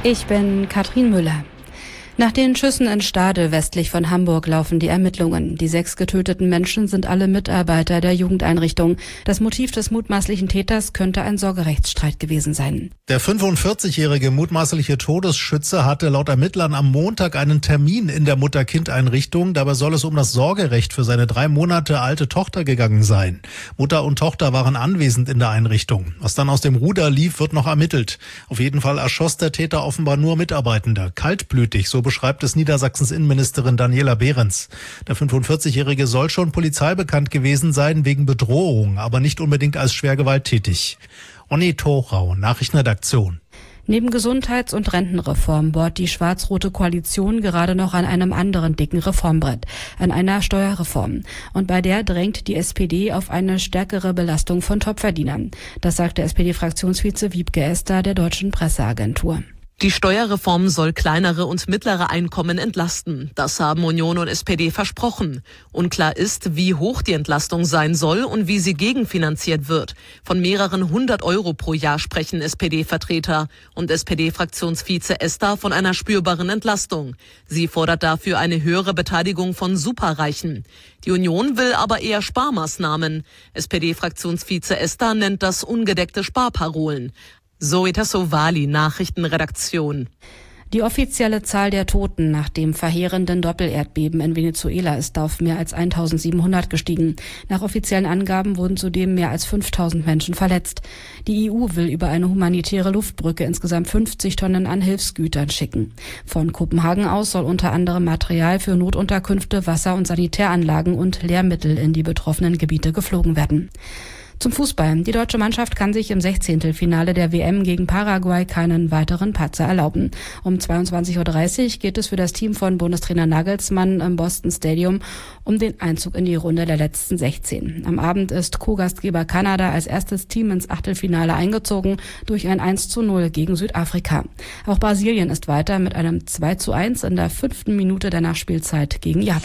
Ich bin Katrin Müller. Nach den Schüssen in Stade westlich von Hamburg laufen die Ermittlungen. Die 6 getöteten Menschen sind alle Mitarbeiter der Jugendeinrichtung. Das Motiv des mutmaßlichen Täters könnte ein Sorgerechtsstreit gewesen sein. Der 45-jährige mutmaßliche Todesschütze hatte laut Ermittlern am Montag einen Termin in der Mutter-Kind-Einrichtung. Dabei soll es um das Sorgerecht für seine 3 Monate alte Tochter gegangen sein. Mutter und Tochter waren anwesend in der Einrichtung. Was dann aus dem Ruder lief, wird noch ermittelt. Auf jeden Fall erschoss der Täter offenbar nur Mitarbeitende. Kaltblütig, so beschreibt es Niedersachsens Innenministerin Daniela Behrens. Der 45-jährige soll schon polizeibekannt gewesen sein wegen Bedrohung, aber nicht unbedingt als schwer gewalttätig. Onni Thorau, Nachrichtenredaktion. Neben Gesundheits- und Rentenreform bohrt die schwarz-rote Koalition gerade noch an einem anderen dicken Reformbrett, an einer Steuerreform. Und bei der drängt die SPD auf eine stärkere Belastung von Topverdienern. Das sagte SPD-Fraktionsvize Wiebke Esther der Deutschen Presseagentur. Die Steuerreform soll kleinere und mittlere Einkommen entlasten. Das haben Union und SPD versprochen. Unklar ist, wie hoch die Entlastung sein soll und wie sie gegenfinanziert wird. Von mehreren 100 Euro pro Jahr sprechen SPD-Vertreter und SPD-Fraktionsvize Esther von einer spürbaren Entlastung. Sie fordert dafür eine höhere Beteiligung von Superreichen. Die Union will aber eher Sparmaßnahmen. SPD-Fraktionsvize Esther nennt das ungedeckte Sparparolen. Zoe Tassovali, Nachrichtenredaktion. Die offizielle Zahl der Toten nach dem verheerenden Doppelerdbeben in Venezuela ist auf mehr als 1700 gestiegen. Nach offiziellen Angaben wurden zudem mehr als 5000 Menschen verletzt. Die EU will über eine humanitäre Luftbrücke insgesamt 50 Tonnen an Hilfsgütern schicken. Von Kopenhagen aus soll unter anderem Material für Notunterkünfte, Wasser- und Sanitäranlagen und Lehrmittel in die betroffenen Gebiete geflogen werden. Zum Fußball. Die deutsche Mannschaft kann sich im 16. Finale der WM gegen Paraguay keinen weiteren Patzer erlauben. Um 22:30 Uhr geht es für das Team von Bundestrainer Nagelsmann im Boston Stadium um den Einzug in die Runde der letzten 16. Am Abend ist Co-Gastgeber Kanada als erstes Team ins Achtelfinale eingezogen durch ein 1:0 gegen Südafrika. Auch Brasilien ist weiter mit einem 2:1 in der 5. Minute der Nachspielzeit gegen Japan.